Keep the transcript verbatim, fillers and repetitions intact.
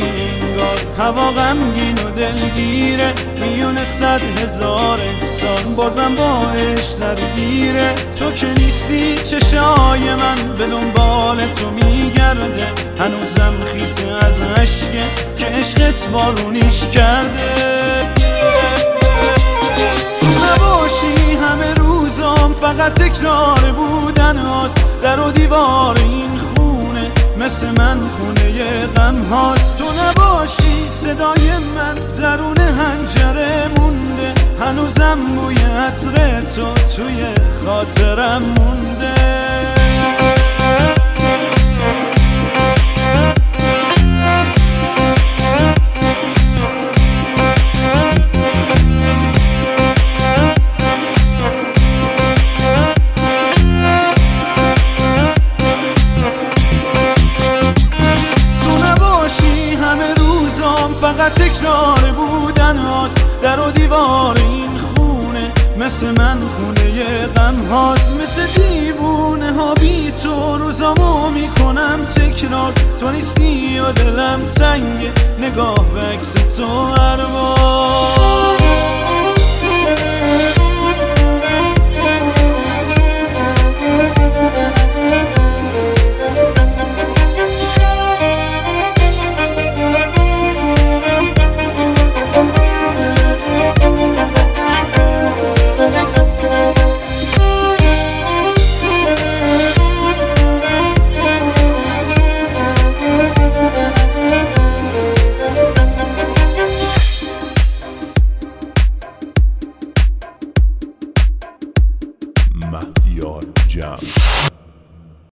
انگار هوا غمگین و دلگیره، میونه صد هزار احساس بازم باش درگیره. تو که نیستی چشای من به دنبال تو میگرده، هنوزم خیسه از عشقه که عشقت بارونیش کرده. تو نباشی همه روزام فقط تکرار بودن هاست، در و دیوار این خونه مثل من خونه غم هاست. تو نباشی صدای من درون حنجره مونده، هنوزم بوی عطر تو توی خاطرم مونده. فقط تکرار بودن هاست، در و دیوار این خونه مثل من خونه غم هاست. مثل دیوونه ها بی تو روزامو میکنم تکرار، تو نیستی و دلم تنگه نگاه به عکس تو هر بار. مهیار جمع.